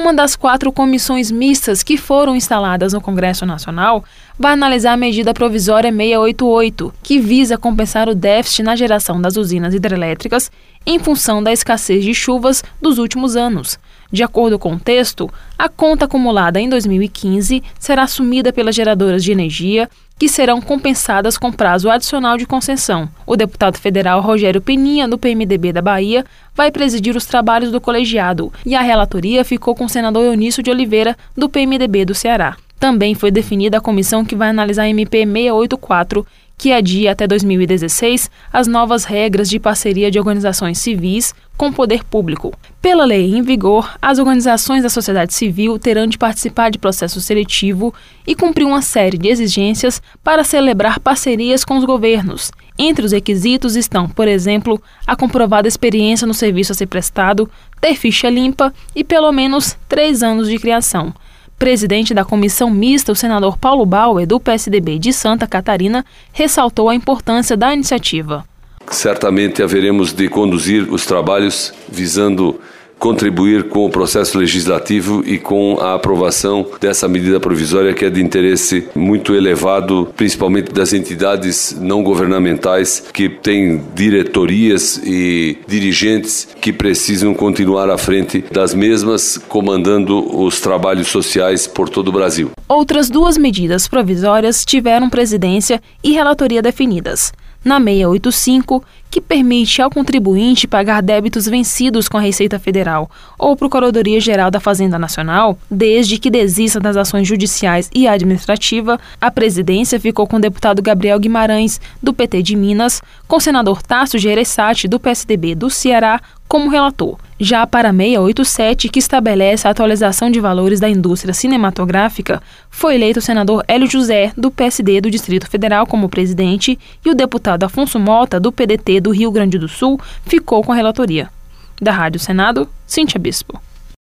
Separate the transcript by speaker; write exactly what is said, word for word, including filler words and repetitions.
Speaker 1: Uma das quatro comissões mistas que foram instaladas no Congresso Nacional vai analisar a medida provisória seiscentos e oitenta e oito, que visa compensar o déficit na geração das usinas hidrelétricas em função da escassez de chuvas dos últimos anos. De acordo com o texto, a conta acumulada em dois mil e quinze será assumida pelas geradoras de energia, que serão compensadas com prazo adicional de concessão. O deputado federal Rogério Peninha, do P M D B da Bahia, vai presidir os trabalhos do colegiado, e a relatoria ficou com o senador Eunício de Oliveira, do P M D B do Ceará. Também foi definida a comissão que vai analisar a M P seiscentos e oitenta e quatro, que adia até dois mil e dezesseis as novas regras de parceria de organizações civis com o poder público. Pela lei em vigor, as organizações da sociedade civil terão de participar de processo seletivo e cumprir uma série de exigências para celebrar parcerias com os governos. Entre os requisitos estão, por exemplo, a comprovada experiência no serviço a ser prestado, ter ficha limpa e pelo menos três anos de criação. Presidente da comissão mista, o senador Paulo Bauer, do P S D B de Santa Catarina, ressaltou a importância da iniciativa.
Speaker 2: Certamente haveremos de conduzir os trabalhos visando contribuir com o processo legislativo e com a aprovação dessa medida provisória que é de interesse muito elevado, principalmente das entidades não governamentais que têm diretorias e dirigentes que precisam continuar à frente das mesmas, comandando os trabalhos sociais por todo o Brasil.
Speaker 1: Outras duas medidas provisórias tiveram presidência e relatoria definidas. Na seiscentos e oitenta e cinco, que permite ao contribuinte pagar débitos vencidos com a Receita Federal ou Procuradoria-Geral da Fazenda Nacional, desde que desista das ações judiciais e administrativa, a presidência ficou com o deputado Gabriel Guimarães, do P T de Minas, com o senador Tasso Gereissati, do P S D B do Ceará, como relator. Já para a seiscentos e oitenta e sete, que estabelece a atualização de valores da indústria cinematográfica, foi eleito o senador Hélio José, do P S D do Distrito Federal, como presidente, e o deputado Afonso Mota, do P D T do Rio Grande do Sul, ficou com a relatoria. Da Rádio Senado, Cíntia Bispo.